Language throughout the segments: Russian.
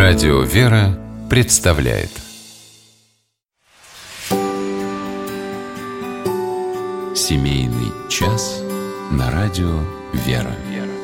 Радио «Вера» представляет семейный час на радио «Вера».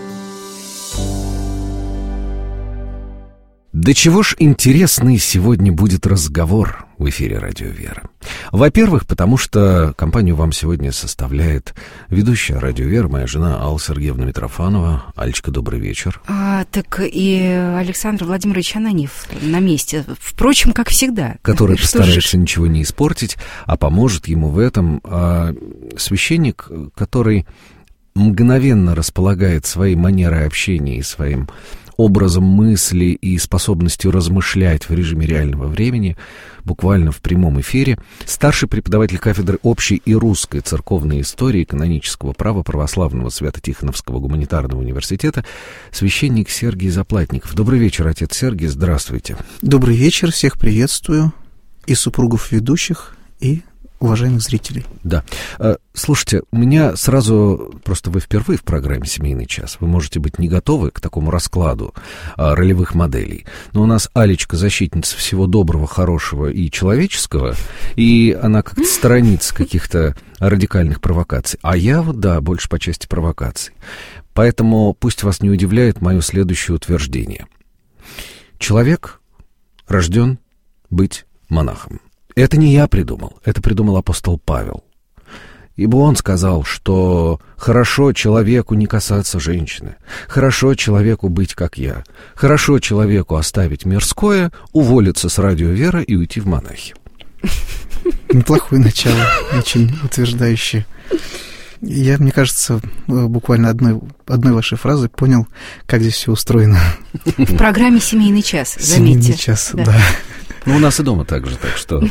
Да чего ж интересный сегодня будет разговор в эфире «Радио Вера». Во-первых, потому что компанию вам сегодня составляет ведущая «Радио Вера», моя жена Алла Сергеевна Митрофанова. Алечка, добрый вечер. Так и Александр Владимирович Ананьев на месте. Впрочем, как всегда. Который постарается ничего не испортить, а поможет ему в этом священник, который мгновенно располагает своей манерой общения и своим образом мысли и способностью размышлять в режиме реального времени, буквально в прямом эфире, старший преподаватель кафедры общей и русской церковной истории, канонического права Православного Свято-Тихоновского гуманитарного университета, священник Сергий Заплатников. Добрый вечер, отец Сергий, здравствуйте. Добрый вечер, всех приветствую, и супругов ведущих, и уважаемых зрителей. Да. Слушайте, у меня сразу, просто вы впервые в программе «Семейный час», вы можете быть не готовы к такому раскладу ролевых моделей, но у нас Алечка защитница всего доброго, хорошего и человеческого, и она как-то сторонится каких-то радикальных провокаций, а я вот, да, больше по части провокаций. Поэтому пусть вас не удивляет мое следующее утверждение. Человек рожден быть монахом. Это не я придумал, это придумал апостол Павел. Ибо он сказал, что хорошо человеку не касаться женщины, хорошо человеку быть как я, хорошо человеку оставить мирское, уволиться с «Радио Вера» и уйти в монахи. Неплохое начало, очень утверждающее. Я, мне кажется, буквально одной вашей фразой понял, как здесь все устроено. В программе «Семейный час», заметьте. «Семейный час», да. Ну, у нас и дома так же, так что...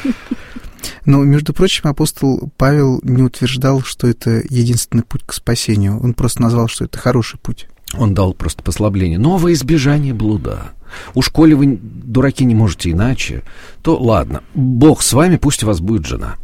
Но, между прочим, апостол Павел не утверждал, что это единственный путь к спасению. Он просто назвал, что это хороший путь. Он дал просто послабление. Но во избежание блуда. Уж коли вы, дураки, не можете иначе, то ладно, Бог с вами, пусть у вас будет жена.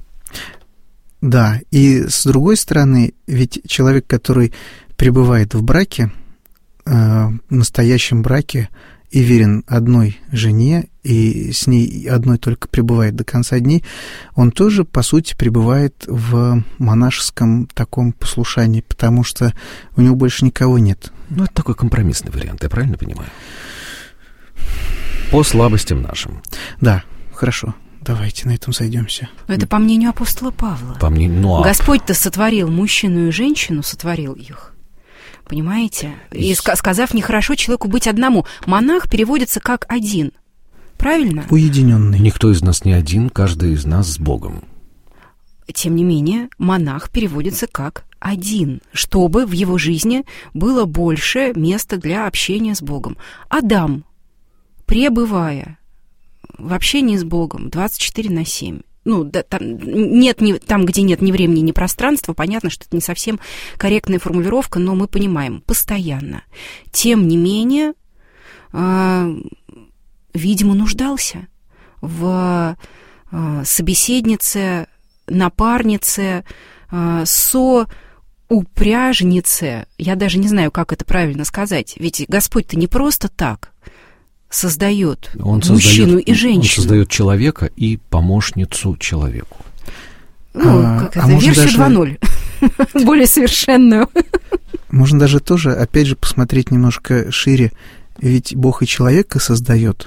Да, и с другой стороны, ведь человек, который пребывает в браке, в настоящем браке, и верен одной жене, и с ней одной только пребывает до конца дней, он тоже, по сути, пребывает в монашеском таком послушании, потому что у него больше никого нет. Ну, это такой компромиссный вариант, я правильно понимаю? По слабостям нашим. Да, хорошо. Давайте на этом сойдемся. Это по мнению апостола Павла. По мнению, ну, Господь-то сотворил мужчину и женщину, сотворил их. Понимаете? И сказав, нехорошо человеку быть одному. Монах переводится как один. Правильно? Уединенный. Никто из нас не один, каждый из нас с Богом. Тем не менее, монах переводится как один, чтобы в его жизни было больше места для общения с Богом. Адам, пребывая в общении с Богом 24/7, ну, да, там, где нет ни времени, ни пространства, понятно, что это не совсем корректная формулировка, но мы понимаем, постоянно. Тем не менее, видимо, нуждался в собеседнице, напарнице, соупряжнице. Я даже не знаю, как это правильно сказать. Ведь Господь-то не просто так создает мужчину и женщину. Он создает человека и помощницу человеку. Ну, как это, версию даже 2.0, более совершенную. Можно даже тоже, опять же, посмотреть немножко шире. Ведь Бог и человека создает,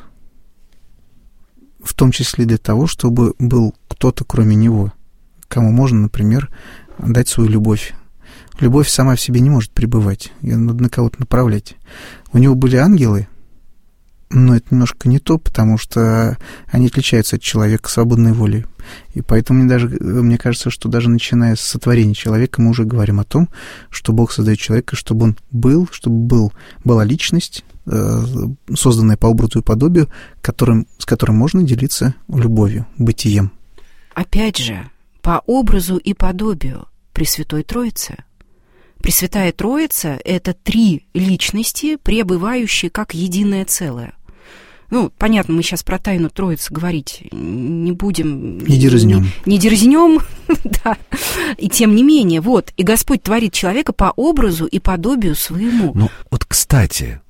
в том числе для того, чтобы был кто-то кроме него, кому можно, например, дать свою любовь. Любовь сама в себе не может пребывать, ее надо на кого-то направлять. У него были ангелы, но это немножко не то, потому что они отличаются от человека свободной волей. И поэтому мне кажется, что даже начиная с сотворения человека мы уже говорим о том, что Бог создает человека, чтобы он был, чтобы была личность, созданная по образу и подобию, с которым можно делиться любовью, бытием. Опять же, по образу и подобию Пресвятой Троицы. Пресвятая Троица — это 3 личности, пребывающие как единое целое. Ну, понятно, мы сейчас про тайну Троицы говорить не будем. Не дерзнем. Не дерзнем, да. И тем не менее, вот, и Господь творит человека по образу и подобию своему. Ну, вот, кстати,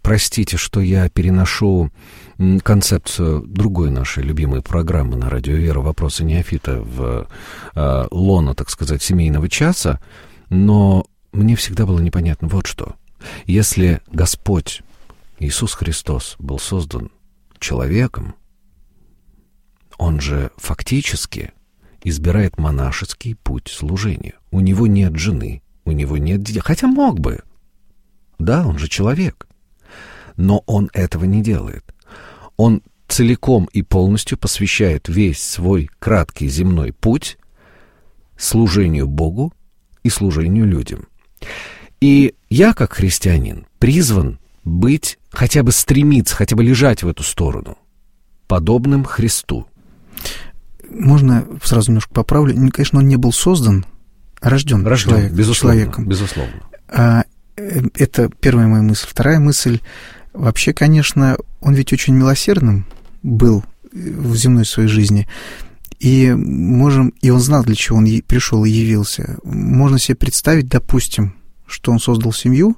простите, что я переношу концепцию другой нашей любимой программы на радио «Вера», «Вопросы неофита» в лоно, так сказать, семейного часа, но мне всегда было непонятно вот что. Если Господь Иисус Христос был создан человеком, Он же фактически избирает монашеский путь служения. У Него нет жены, у Него нет детей, хотя мог бы. Да, Он же человек. Но Он этого не делает. Он целиком и полностью посвящает весь свой краткий земной путь служению Богу и служению людям. И я, как христианин, призван быть, хотя бы стремиться, хотя бы лежать в эту сторону, подобным Христу. Можно сразу немножко поправлю. Конечно, он не был создан, а рожден человеком. Безусловно. Это первая моя мысль. Вторая мысль. Вообще, конечно, он ведь очень милосердным был в земной своей жизни. И он знал, для чего он пришел и явился. Можно себе представить, допустим, что он создал семью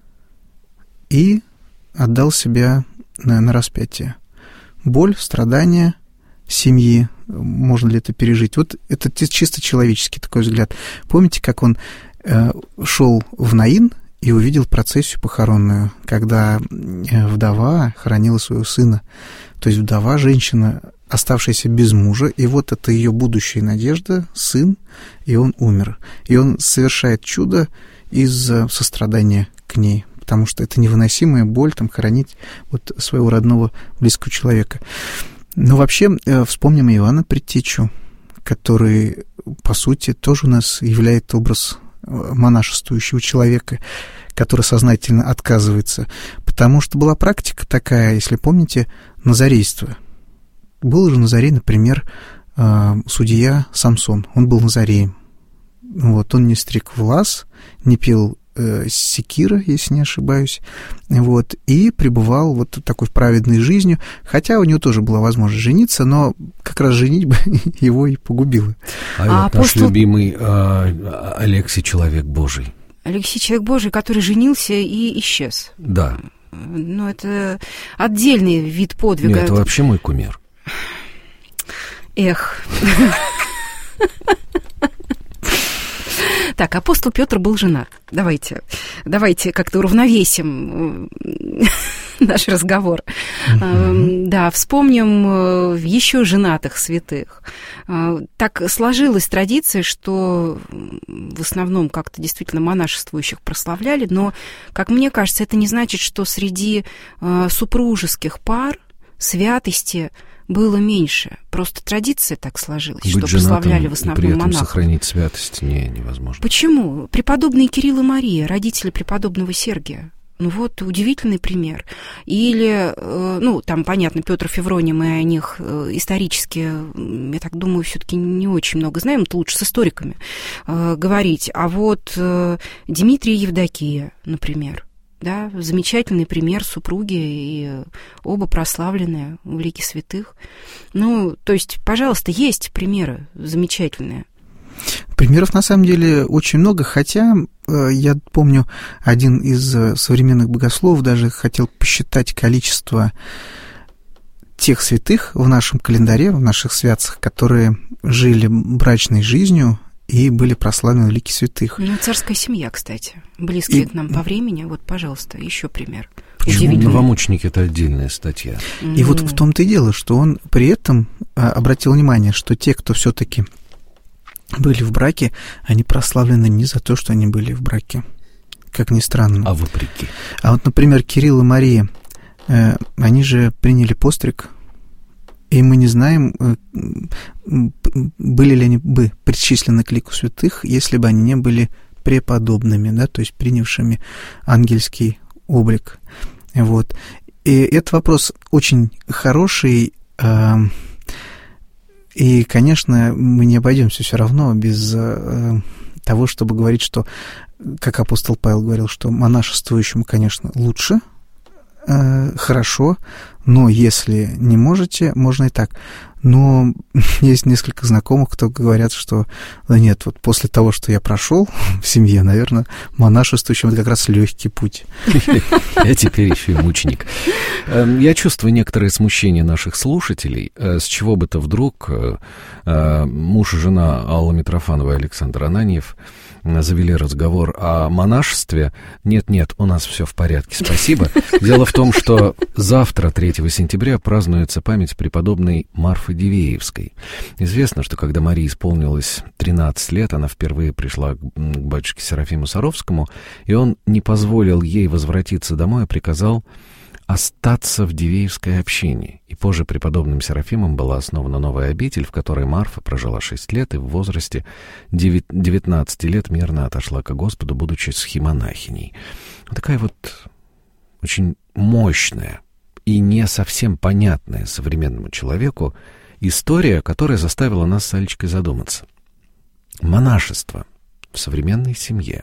и отдал себя на распятие. Боль, страдания семьи, можно ли это пережить? Вот это чисто человеческий такой взгляд. Помните, как он шел в Наин и увидел процессию похоронную, когда вдова хоронила своего сына. То есть вдова, женщина, оставшаяся без мужа, и вот это ее будущая надежда, сын, и он умер. И он совершает чудо из сострадания к ней, потому что это невыносимая боль, там, хоронить вот своего родного, близкого человека. Но вообще вспомним Иоанна Предтечу, который, по сути, тоже у нас является образ монашествующего человека, который сознательно отказывается. Потому что была практика такая, если помните, назарейство. Был же назарей, например, судья Самсон. Он был назареем. Вот, он не стриг волос, не пил секира, если не ошибаюсь, вот, и пребывал вот такой праведной жизнью, хотя у него тоже была возможность жениться, но как раз женитьба его и погубила. Вот наш любимый Алексий Человек Божий. Алексей Человек Божий, который женился и исчез. Да. Ну, это отдельный вид подвига. Нет, это вообще мой кумир. Эх. Так, апостол Петр был женат. Давайте как-то уравновесим наш разговор. Да, вспомним еще женатых святых. Так сложилась традиция, что в основном как-то действительно монашествующих прославляли, но, как мне кажется, это не значит, что среди супружеских пар святости было меньше. Просто традиция так сложилась, быть что прославляли в основном при этом монахов. Сохранить святость невозможно. Почему? Преподобные Кирилл и Мария, родители преподобного Сергия. Ну вот, удивительный пример. Или, ну, там, понятно, Петр Февроний, мы о них исторически, я так думаю, все-таки не очень много знаем, это лучше с историками говорить. А вот Дмитрий и Евдокия, например, да, замечательный пример супруги, и оба прославленные в лике святых. Ну, то есть, пожалуйста, есть примеры замечательные. Примеров, на самом деле, очень много, хотя я помню, один из современных богословов даже хотел посчитать количество тех святых в нашем календаре, в наших святцах, которые жили брачной жизнью и были прославлены в лике святых. Ну, царская семья, кстати, близкие к нам по времени. Вот, пожалуйста, еще пример. Почему новомученики — это отдельная статья? И вот в том-то и дело, что он при этом обратил внимание, что те, кто все-таки были в браке, они прославлены не за то, что они были в браке, как ни странно. А вопреки. А вот, например, Кирилл и Мария, они же приняли постриг, и мы не знаем, были ли они бы причислены к лику святых, если бы они не были преподобными, да, то есть принявшими ангельский облик. Вот. И этот вопрос очень хороший, и, конечно, мы не обойдемся все равно без того, чтобы говорить, что, как апостол Павел говорил, что монашествующему, конечно, лучше, хорошо, но если не можете, можно и так. Но есть несколько знакомых, кто говорят, что нет, вот после того, что я прошел в семье, наверное, монашество еще как раз легкий путь. Я теперь еще и мученик. Я чувствую некоторое смущение наших слушателей. С чего бы то вдруг муж и жена Алла Митрофанова и Александр Ананьев завели разговор о монашестве. Нет, у нас все в порядке, спасибо. Дело в том, что завтра, 3 сентября, празднуется память преподобной Марфы Дивеевской. Известно, что когда Марии исполнилось 13 лет, она впервые пришла к батюшке Серафиму Саровскому, и он не позволил ей возвратиться домой, а приказал остаться в Дивеевской общине. И позже преподобным Серафимом была основана новая обитель, в которой Марфа прожила 6 лет и в возрасте 19 лет мирно отошла ко Господу, будучи схимонахиней. Такая вот очень мощная и не совсем понятная современному человеку история, которая заставила нас с Алечкой задуматься. Монашество в современной семье.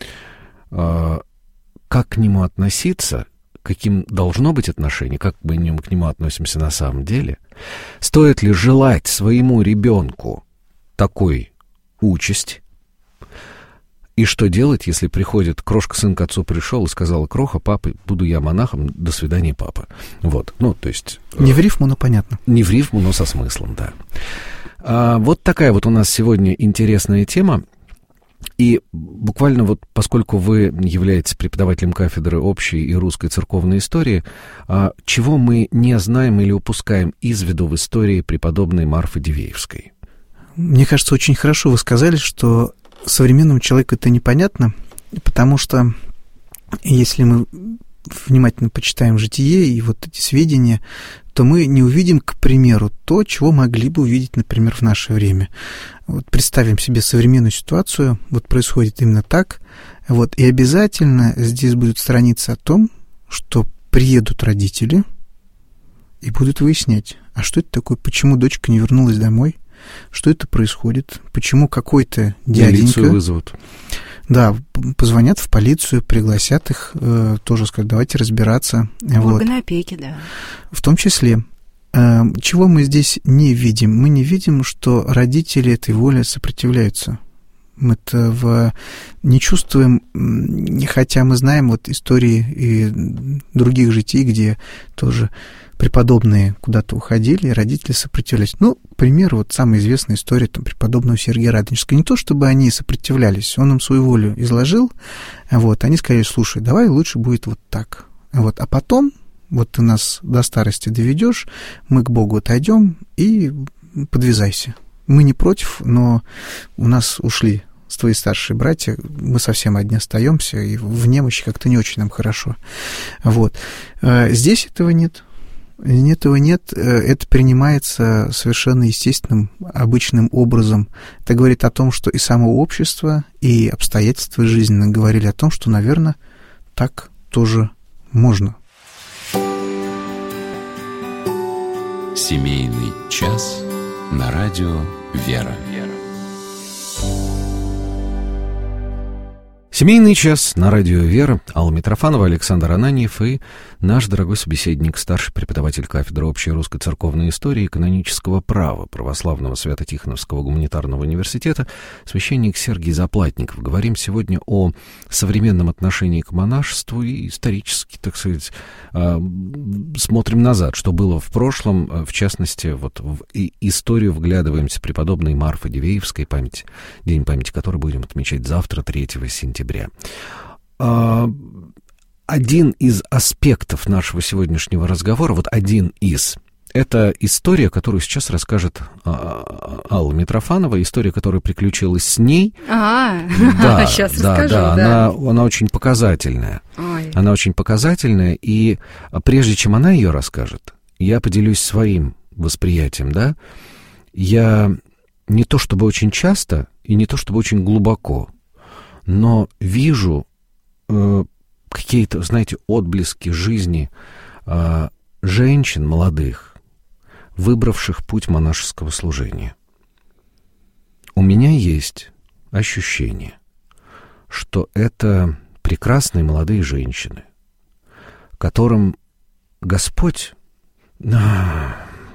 Как к нему относиться? Каким должно быть отношение, как мы к нему относимся на самом деле? Стоит ли желать своему ребенку такой участи? И что делать, если приходит крошка-сын к отцу пришел и сказал: кроха, папа, буду я монахом, до свидания, папа. Вот, то есть... Не в рифму, но понятно. Не в рифму, но со смыслом, да. Вот такая вот у нас сегодня интересная тема. И буквально вот, поскольку вы являетесь преподавателем кафедры общей и русской церковной истории, чего мы не знаем или упускаем из виду в истории преподобной Марфы Дивеевской? Мне кажется, очень хорошо вы сказали, что современному человеку это непонятно, потому что если мы внимательно почитаем житие и вот эти сведения, то мы не увидим, к примеру, то, чего могли бы увидеть, например, в наше время. Вот представим себе современную ситуацию, вот происходит именно так, вот, и обязательно здесь будет страница о том, что приедут родители и будут выяснять, а что это такое, почему дочка не вернулась домой, что это происходит, почему какой-то дяденька... Милицию вызовут. Да, позвонят в полицию, пригласят их, тоже скажут, давайте разбираться. Органы опеки, да. В том числе. Чего мы здесь не видим? Мы не видим, что родители этой воле сопротивляются. Мы-то не чувствуем, хотя мы знаем вот истории и других житий, где тоже преподобные куда-то уходили, и родители сопротивлялись. К примеру, вот самая известная история там, преподобного Сергия Радонежского. Не то, чтобы они сопротивлялись, он им свою волю изложил, вот, они сказали: слушай, давай лучше будет вот так. Вот, а потом, вот ты нас до старости доведешь, мы к Богу отойдем и подвязайся. Мы не против, но у нас ушли твои старшие братья, мы совсем одни остаемся, и в немощи как-то не очень нам хорошо. Вот. Здесь этого нет. Этого нет, это принимается совершенно естественным, обычным образом. Это говорит о том, что и само общество, и обстоятельства жизненно говорили о том, что, наверное, так тоже можно. Семейный час на радио «Вера». Семейный час на радио «Вера». Алла Митрофанова, Александр Ананьев и наш дорогой собеседник, старший преподаватель кафедры общей русской церковной истории и канонического права Православного Свято-Тихоновского гуманитарного университета, священник Сергий Заплатников. Говорим сегодня о современном отношении к монашеству и исторически, так сказать, смотрим назад, что было в прошлом, в частности, вот в историю вглядываемся преподобной Марфы Дивеевской, день памяти которой будем отмечать завтра, 3 сентября. Один из аспектов нашего сегодняшнего разговора, это история, которую сейчас расскажет Алла Митрофанова, история, которая приключилась с ней. Сейчас расскажу, да. Она очень показательная. Ой. Она очень показательная, и прежде чем она ее расскажет, я поделюсь своим восприятием, да. Я не то чтобы очень часто и не то чтобы очень глубоко, но вижу какие-то, знаете, отблески жизни женщин молодых, выбравших путь монашеского служения. У меня есть ощущение, что это прекрасные молодые женщины, которым Господь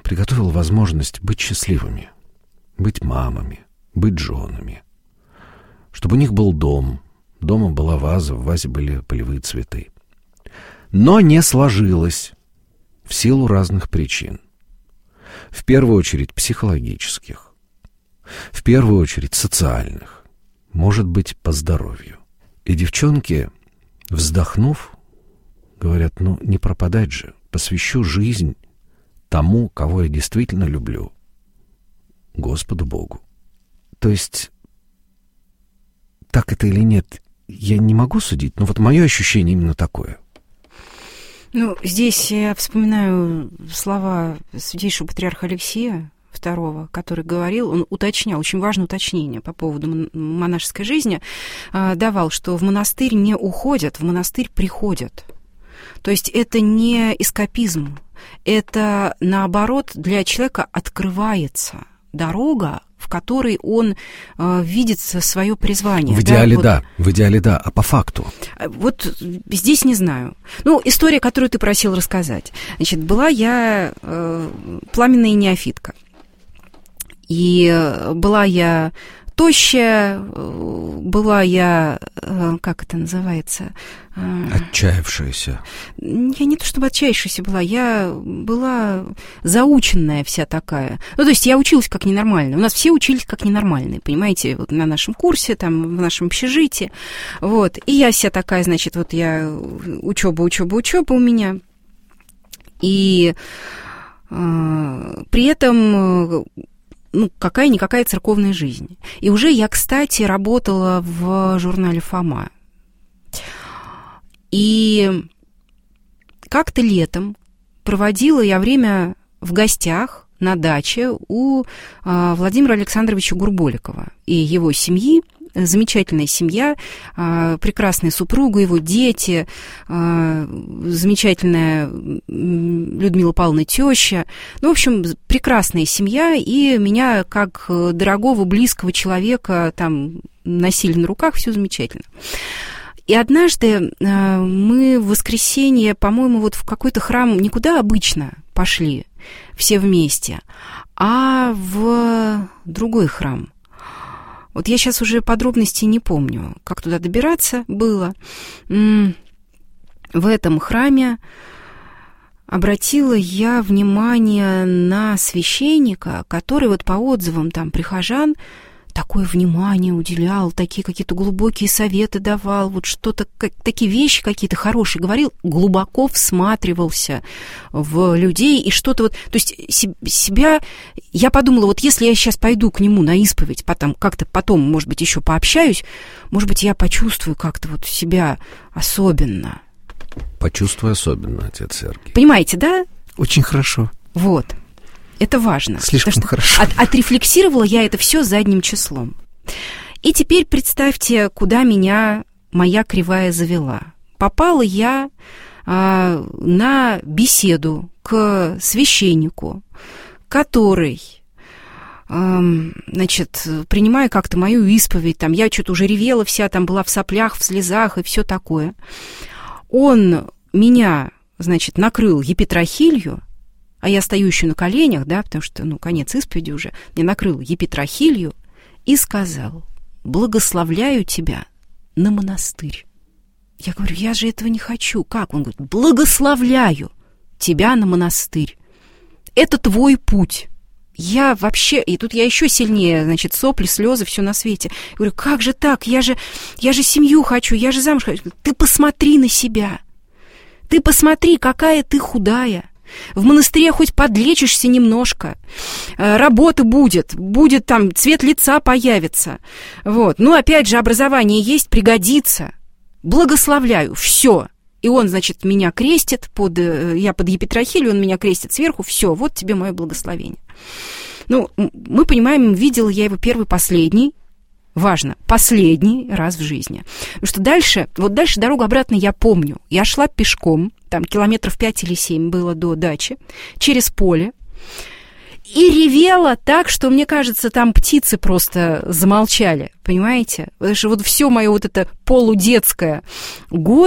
приготовил возможность быть счастливыми, быть мамами, быть женами, чтобы у них был дом, дома была ваза, в вазе были полевые цветы. Но не сложилось в силу разных причин. В первую очередь психологических, в первую очередь социальных, может быть, по здоровью. И девчонки, вздохнув, говорят, ну не пропадать же, посвящу жизнь тому, кого я действительно люблю, Господу Богу. То есть, так это или нет, я не могу судить, но вот мое ощущение именно такое. Ну, здесь я вспоминаю слова святейшего патриарха Алексия II, который говорил, он уточнял, очень важное уточнение по поводу монашеской жизни, давал, что в монастырь не уходят, в монастырь приходят. То есть это не эскапизм, это, наоборот, для человека открывается дорога, в которой он видит свое призвание. В идеале в идеале да, а по факту? Вот здесь не знаю. Ну, история, которую ты просил рассказать. Значит, была я пламенная неофитка. И была я тощая, была я, как это называется? Отчаявшаяся. Я не то чтобы отчаявшаяся была, я была заученная вся такая. Ну, то есть я училась как ненормальная. У нас все учились как ненормальные, понимаете, вот на нашем курсе, там, в нашем общежитии. Вот. И я вся такая, значит, вот я учеба у меня. И при этом... ну, какая-никакая церковная жизнь. И уже я, кстати, работала в журнале «Фома». И как-то летом проводила я время в гостях на даче у Владимира Александровича Гурболикова и его семьи. Замечательная семья, прекрасная супруга, его дети, замечательная Людмила Павловна теща. Ну, в общем, прекрасная семья, и меня, как дорогого, близкого человека, там носили на руках, все замечательно. И однажды мы в воскресенье, по-моему, вот в какой-то храм, никуда обычно пошли все вместе, а в другой храм. Вот я сейчас уже подробностей не помню, как туда добираться было. В этом храме обратила я внимание на священника, который вот по отзывам там прихожан такое внимание уделял, такие какие-то глубокие советы давал, вот что-то, такие вещи какие-то хорошие говорил, глубоко всматривался в людей и что-то вот, то есть себя, я подумала, вот если я сейчас пойду к нему на исповедь, потом, как-то потом, может быть, еще пообщаюсь, может быть, я почувствую как-то вот себя особенно. Почувствуй особенно, отец Сергий. Понимаете, да? Очень хорошо. Вот. Это важно. Слишком хорошо. Отрефлексировала я это все задним числом. И теперь представьте, куда меня моя кривая завела. Попала я на беседу к священнику, который, значит, принимая как-то мою исповедь, там, я что-то уже ревела вся, там была в соплях, в слезах и все такое. Он меня, значит, накрыл епитрахилью, а я стою еще на коленях, да, потому что, ну, конец исповеди уже, мне накрыл епитрахилью и сказал: благословляю тебя на монастырь. Я говорю, я же этого не хочу. Как? Он говорит, благословляю тебя на монастырь. Это твой путь. Я вообще... И тут я еще сильнее, значит, сопли, слезы, все на свете. Я говорю, как же так? Я же семью хочу, я же замуж хочу. Ты посмотри на себя. Ты посмотри, какая ты худая. В монастыре хоть подлечишься немножко, работа будет там, цвет лица появится. Вот. Ну, опять же, образование есть, пригодится. Благословляю, все. И он, значит, меня крестит, я под епитрахилью, он меня крестит сверху, все, вот тебе мое благословение. Ну, мы понимаем, видела я его первый, последний, важно, последний раз в жизни. Потому что дальше дорогу обратно я помню. Я шла пешком, там километров 5 или 7 было до дачи, через поле, и ревела так, что, мне кажется, там птицы просто замолчали, понимаете? Потому что вот все мое вот это полудетское горе,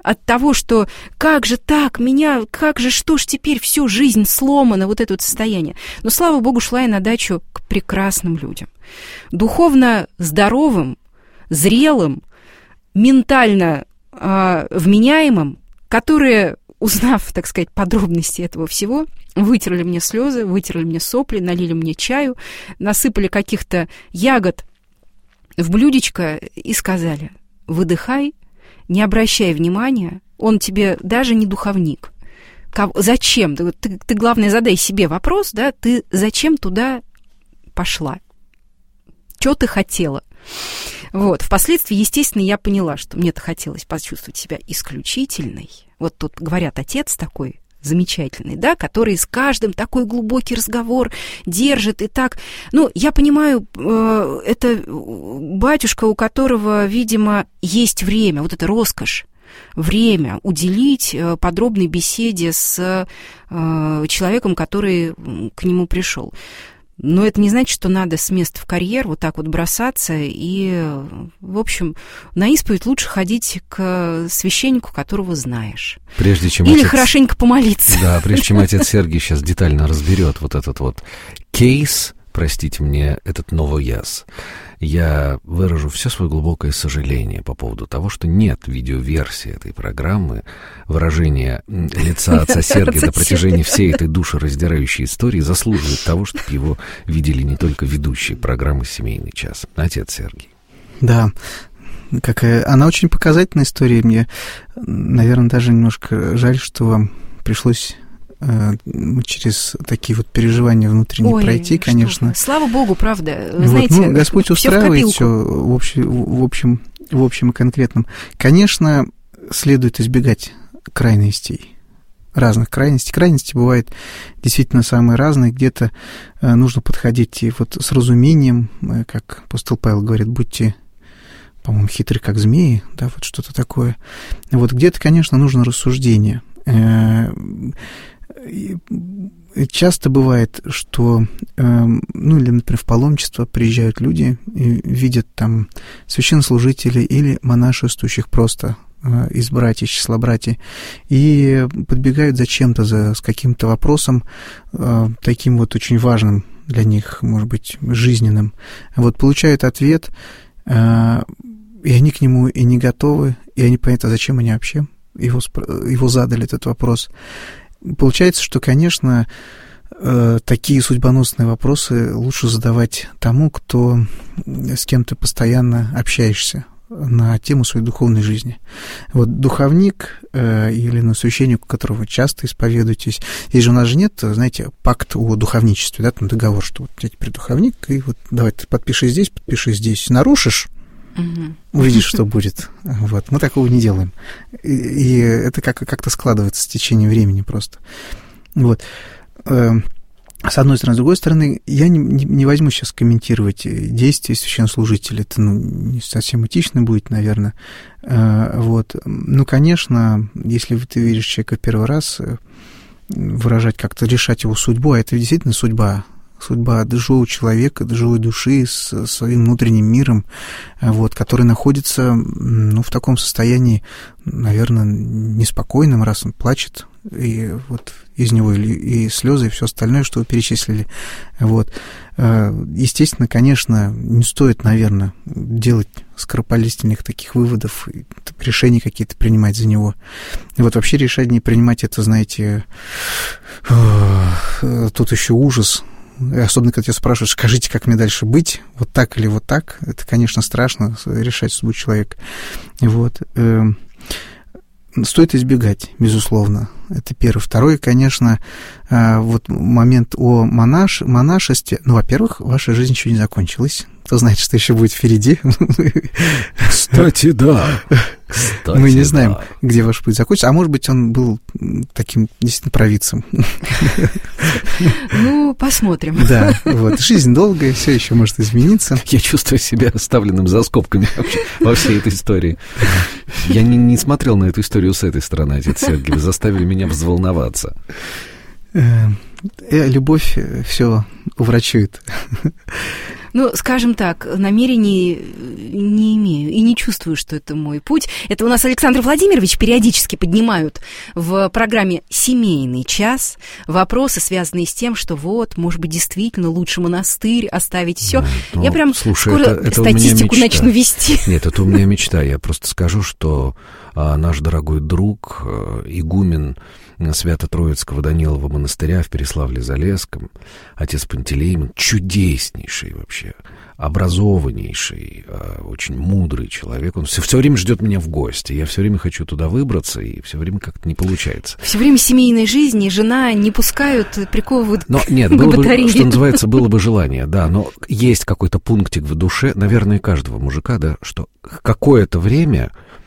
от того, что как же так, что ж теперь всю жизнь сломано, вот это вот состояние. Но, слава богу, шла я на дачу к прекрасным людям. Духовно здоровым, зрелым, ментально вменяемым, которые, узнав, так сказать, подробности этого всего, вытерли мне слезы, вытерли мне сопли, налили мне чаю, насыпали каких-то ягод в блюдечко и сказали: выдыхай, не обращай внимания, он тебе даже не духовник. Зачем? Ты главное, задай себе вопрос, да, ты зачем туда пошла? Что ты хотела? Вот. Впоследствии, естественно, я поняла, что мне-то хотелось почувствовать себя исключительной. Вот тут говорят, отец такой замечательный, да, который с каждым такой глубокий разговор держит и так. Ну, я понимаю, это батюшка, у которого, видимо, есть время, вот это роскошь, время уделить подробной беседе с человеком, который к нему пришел. Но это не значит, что надо с места в карьер вот так вот бросаться и, в общем, на исповедь лучше ходить к священнику, которого знаешь. Прежде чем или хорошенько помолиться. Да, прежде чем отец Сергий сейчас детально разберет вот этот вот кейс, простите мне, этот новояз, я выражу все свое глубокое сожаление по поводу того, что нет видеоверсии этой программы, выражение лица отца Сергия на протяжении всей этой душераздирающей истории заслуживает того, чтобы его видели не только ведущие программы «Семейный час». Отец Сергий. Да, она очень показательная история. Мне, наверное, даже немножко жаль, что вам пришлось через такие вот переживания внутренние пройти, конечно. Слава Богу, правда. Вот, знаете, Господь устраивает все в общем и конкретном. Конечно, следует избегать крайностей, разных крайностей. Крайности бывают действительно самые разные. Где-то нужно подходить и вот с разумением, как апостол Павел говорит, будьте, по-моему, хитры, как змеи, да, вот что-то такое. Вот где-то, конечно, нужно рассуждение. Часто бывает, что, или, например, в паломничество приезжают люди и видят там священнослужителей или монашествующих просто из братьев, из числа братьев, и подбегают зачем-то с каким-то вопросом, таким вот очень важным для них, может быть, жизненным. Вот получают ответ, и они к нему и не готовы, и они понятно, зачем они вообще его задали, этот вопрос. Получается, что, конечно, такие судьбоносные вопросы лучше задавать тому, с кем ты постоянно общаешься на тему своей духовной жизни. Вот духовник или священник, у которого вы часто исповедуетесь, здесь же у нас же нет, знаете, пакт о духовничестве, да, там договор, что вот я теперь духовник, и вот давай ты подпиши здесь, нарушишь, увидишь, что будет. Вот. Мы такого не делаем. И это как-то складывается с течением времени просто. Вот. С одной стороны. С другой стороны, я не возьму сейчас комментировать действия священнослужителя. Это не совсем этично будет, наверное. Вот. Ну, конечно, если ты видишь человека первый раз, выражать как-то, решать его судьбу, а это действительно судьба живого человека, живой души с своим внутренним миром, вот, который находится в таком состоянии, наверное, неспокойном, раз он плачет, и вот из него и слезы, и все остальное, что вы перечислили. Вот. Естественно, конечно, не стоит, наверное, делать скоропалительных таких выводов, решений какие-то принимать за него. И вот вообще решение принимать, это, знаете, тут еще ужас. Особенно, когда тебя спрашивают, скажите, как мне дальше быть, вот так или вот так, это, конечно, страшно, решать судьбу человека. Вот. Стоит избегать, безусловно. Это первое. Второе, конечно, вот момент о монашестве. Ну, во-первых, ваша жизнь еще не закончилась. Кто знает, что еще будет впереди. Кстати, да. Мы не знаем, где ваш путь закончится. А может быть, он был таким действительно провидцем. Ну, посмотрим. Да, вот. Жизнь долгая, все еще может измениться. Я чувствую себя оставленным за скобками во всей этой истории. Я не смотрел на эту историю с этой стороны, отец Сергий. Вы заставили меня взволноваться. Любовь все уврачует. Ну, скажем так, намерений не имею и не чувствую, что это мой путь. Это у нас Александр Владимирович периодически поднимают в программе «Семейный час» вопросы, связанные с тем, что вот, может быть, действительно лучше монастырь оставить все. Ну, я прям слушай, скоро это статистику начну вести. Нет, это у меня мечта. Я просто скажу, что наш дорогой друг, игумен Свято-Троицкого Данилова монастыря в Переславле-Залесском, отец Пантелеймон, чудеснейший вообще, образованнейший, очень мудрый человек. Он все время ждет меня в гости. Я все время хочу туда выбраться, и все время как-то не получается. Все время семейной жизни жена не пускают, приковывают но, нет, было бы, что называется, было бы желание, да, но есть какой-то пунктик в душе, наверное, каждого мужика, да, что какое-то время,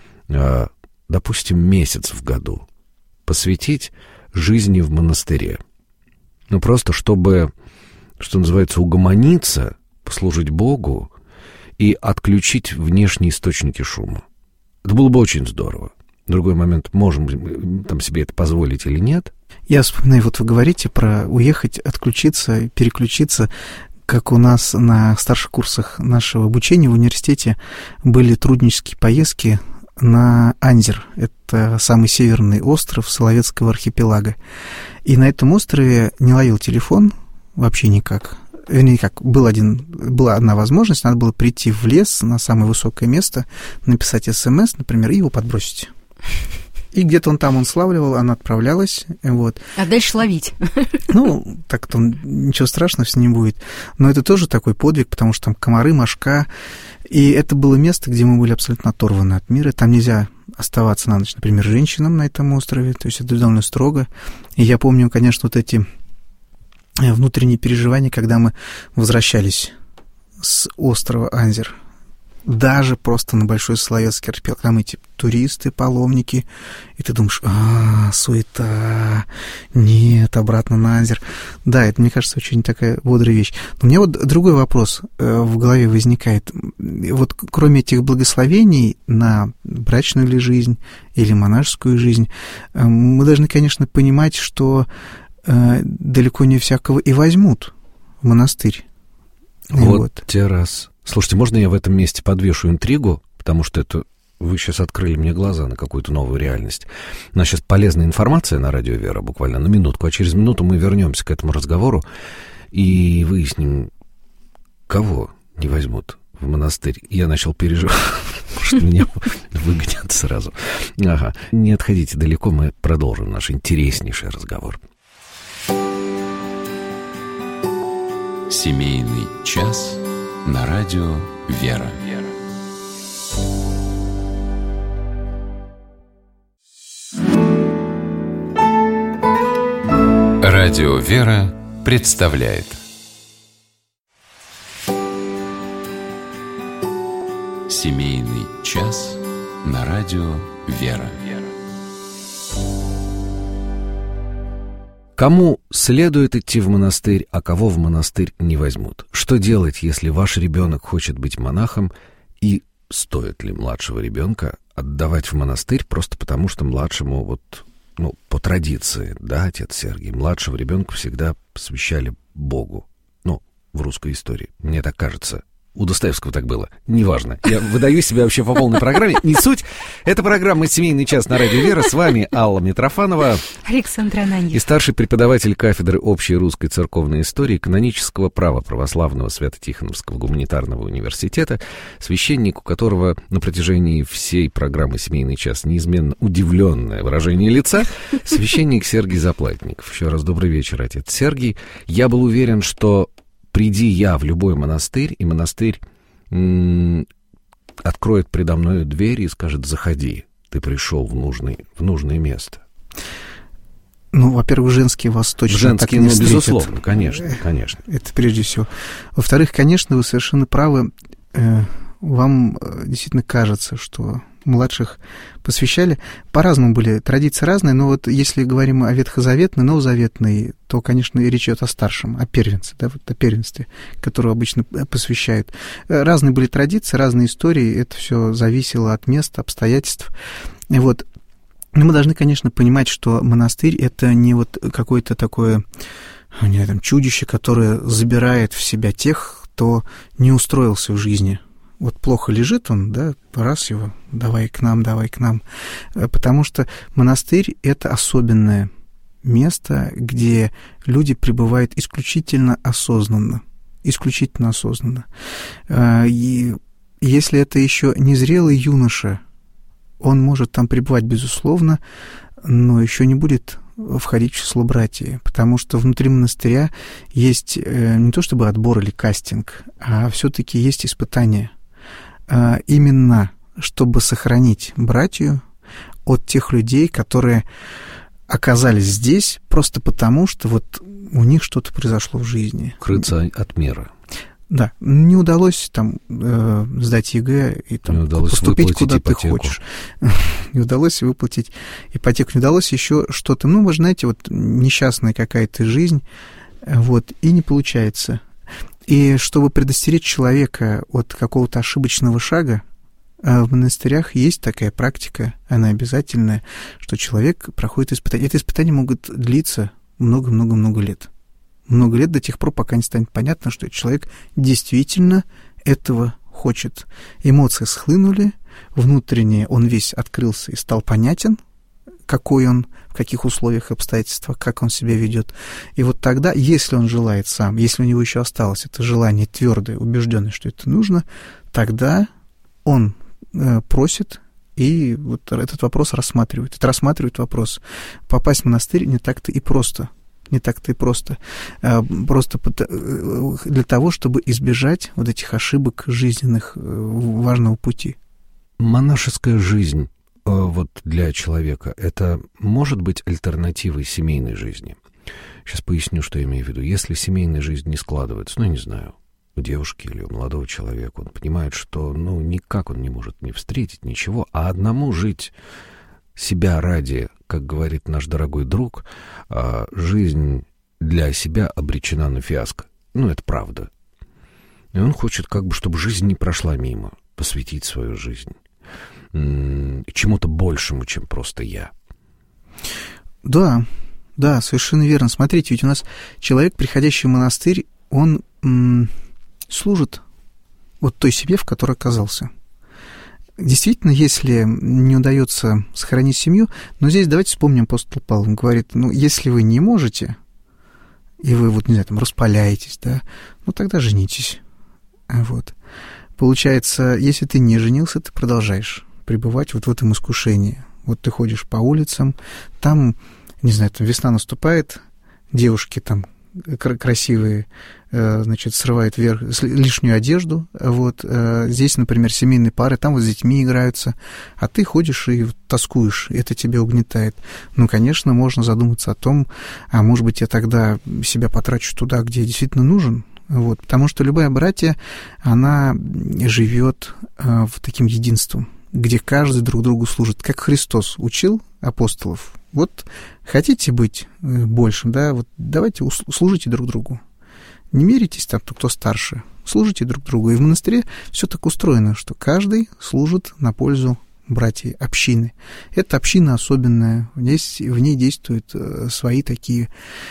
допустим, месяц в году, посвятить жизни в монастыре. Ну, просто чтобы, что называется, угомониться, послужить Богу и отключить внешние источники шума. Это было бы очень здорово. Другой момент, можем мы там себе это позволить или нет. Я вспоминаю, вот вы говорите про уехать, отключиться, переключиться. Как у нас на старших курсах нашего обучения в университете были труднические поездки на Анзер. Это самый северный остров Соловецкого архипелага. И на этом острове не ловил телефон вообще никак. Вернее, как, была одна возможность, надо было прийти в лес на самое высокое место, написать СМС, например, и его подбросить. И где-то он славливал, она отправлялась, вот. А дальше ловить. Ну, так-то ничего страшного с ним будет. Но это тоже такой подвиг, потому что там комары, мошка. И это было место, где мы были абсолютно оторваны от мира. Там нельзя оставаться на ночь, например, женщинам на этом острове. То есть это довольно строго. И я помню, конечно, вот эти внутренние переживания, когда мы возвращались с острова Анзер. Даже просто на Большой Соловецкий архипелаг. Там эти туристы, паломники. И ты думаешь, суета. Нет, обратно на Анзер. Да, это, мне кажется, очень такая бодрая вещь. Но у меня вот другой вопрос в голове возникает. Вот кроме этих благословений на брачную ли жизнь или монашескую жизнь, мы должны, конечно, понимать, что далеко не всякого и возьмут в монастырь. Вот те раз. Слушайте, можно я в этом месте подвешу интригу, потому что это вы сейчас открыли мне глаза на какую-то новую реальность. У нас сейчас полезная информация на радио «Вера», буквально на минутку, а через минуту мы вернемся к этому разговору и выясним, кого не возьмут в монастырь. Я начал переживать, что меня выгонят сразу. Ага, не отходите далеко, мы продолжим наш интереснейший разговор. Семейный час на радио «Вера». Радио «Вера» представляет Семейный час на радио «Вера». Кому следует идти в монастырь, а кого в монастырь не возьмут? Что делать, если ваш ребенок хочет быть монахом, и стоит ли младшего ребенка отдавать в монастырь просто потому, что младшему по традиции, да, отец Сергий, младшего ребенка всегда посвящали Богу. В русской истории, мне так кажется. У Достоевского так было. Неважно. Я выдаю себя вообще по полной программе. Не суть. Это программа «Семейный час» на радио «Вера». С вами Алла Митрофанова. Александр Ананьев. И старший преподаватель кафедры общей русской церковной истории канонического права Православного Свято-Тихоновского гуманитарного университета, священник, у которого на протяжении всей программы «Семейный час» неизменно удивленное выражение лица, священник Сергий Заплатников. Еще раз добрый вечер, отец Сергий. Я был уверен, что приди я в любой монастырь, и монастырь откроет предо мной дверь и скажет: заходи, ты пришел в нужное место. Во-первых, женские вас точно так не встретят. Безусловно, конечно. Это прежде всего. Во-вторых, конечно, вы совершенно правы. Вам действительно кажется, что младших посвящали. По-разному были, традиции разные, но вот если говорим о ветхозаветной, новозаветной, то, конечно, и речь идет о старшем, о первенце, да, о первенстве, которого обычно посвящают. Разные были традиции, разные истории, это все зависело от места, обстоятельств. Но мы должны, конечно, понимать, что монастырь — это не какое-то такое, чудище, которое забирает в себя тех, кто не устроился в жизни. Вот плохо лежит он, да, раз его, давай к нам. Потому что монастырь — это особенное место, где люди пребывают исключительно осознанно. И если это еще незрелый юноша, он может там пребывать, безусловно, но еще не будет входить в число братьев, потому что внутри монастыря есть не то чтобы отбор или кастинг, а все-таки есть испытания. Именно чтобы сохранить братью от тех людей, которые оказались здесь просто потому, что вот у них что-то произошло в жизни. Крыться от мира. Да, не удалось там сдать ЕГЭ и там поступить куда ты хочешь. Не удалось выплатить ипотеку, не удалось еще что-то. Ну, вы знаете, вот несчастная какая-то жизнь, вот, и не получается. И чтобы предостеречь человека от какого-то ошибочного шага, в монастырях есть такая практика, она обязательная, что человек проходит испытания. Эти испытания могут длиться много-много-много лет. Много лет до тех пор, пока не станет понятно, что человек действительно этого хочет. Эмоции схлынули, внутренне он весь открылся и стал понятен, какой он, в каких условиях, обстоятельствах, как он себя ведет. И вот тогда, если он желает сам, если у него еще осталось это желание твердое, убежденное, что это нужно, тогда он просит, и вот этот вопрос рассматривает. Это рассматривает вопрос. Попасть в монастырь не так-то и просто. Просто для того, чтобы избежать вот этих ошибок жизненных важного пути. Монашеская жизнь вот для человека, это может быть альтернативой семейной жизни? Сейчас поясню, что я имею в виду. Если семейная жизнь не складывается, ну, не знаю, у девушки или у молодого человека, он понимает, что, ну, никак он не может не встретить ничего, а одному жить себя ради, как говорит наш дорогой друг, жизнь для себя обречена на фиаско. Ну, это правда. И он хочет, как бы, чтобы жизнь не прошла мимо, посвятить свою жизнь чему-то большему, чем просто я. Да, совершенно верно. Смотрите, ведь у нас человек, приходящий в монастырь, он служит вот той семье, в которой оказался. Действительно, если не удается сохранить семью, но здесь давайте вспомним апостол Павел. Он говорит, ну, если вы не можете, и вы, вот, не знаю, там, распаляетесь, да, ну, тогда женитесь. Вот. Получается, если ты не женился, ты продолжаешь пребывать вот в этом искушении. Вот ты ходишь по улицам, там, не знаю, там весна наступает, девушки там красивые, значит, срывают вверх лишнюю одежду, вот, здесь, например, семейные пары, там вот с детьми играются, а ты ходишь и тоскуешь, и это тебя угнетает. Ну, конечно, можно задуматься о том, а может быть, я тогда себя потрачу туда, где я действительно нужен, вот, потому что любая братья, она живет в таким единством, где каждый друг другу служит, как Христос учил апостолов. Вот хотите быть большим, да, вот давайте служите друг другу. Не меритесь там, кто старше, служите друг другу. И в монастыре все так устроено, что каждый служит на пользу братьев общины. Это община особенная, в ней действуют свои такие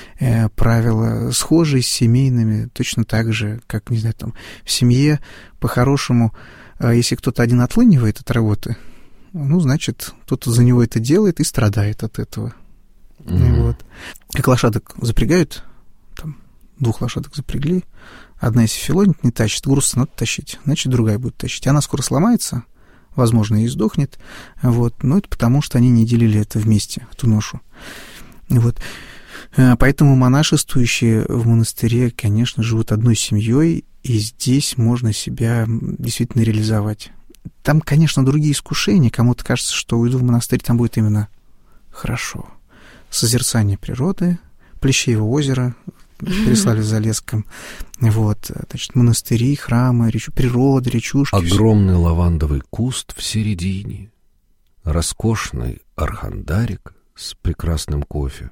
правила, схожие с семейными, точно так же, как, не знаю, там, в семье по-хорошему, если кто-то один отлынивает от работы, ну, значит, кто-то за него это делает и страдает от этого. Вот. Как лошадок запрягают, там, 2 лошадок запрягли, одна, если филонит, не тащит, груз надо тащить, значит, другая будет тащить. Она скоро сломается, возможно, и сдохнет, вот, но это потому, что они не делили это вместе, эту ношу. Вот. Поэтому монашествующие в монастыре, конечно, живут одной семьей, и здесь можно себя действительно реализовать. Там, конечно, другие искушения. Кому-то кажется, что уйду в монастырь, там будет именно хорошо. Созерцание природы, Плещеево озеро переслали за Леском. Вот, значит, монастыри, храмы, природа, речушки. Огромный лавандовый куст в середине, роскошный архандарик с прекрасным кофе.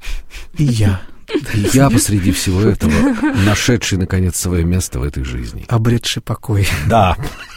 И я. И я посреди всего этого, нашедший, наконец, свое место в этой жизни. Обретший покой. Да.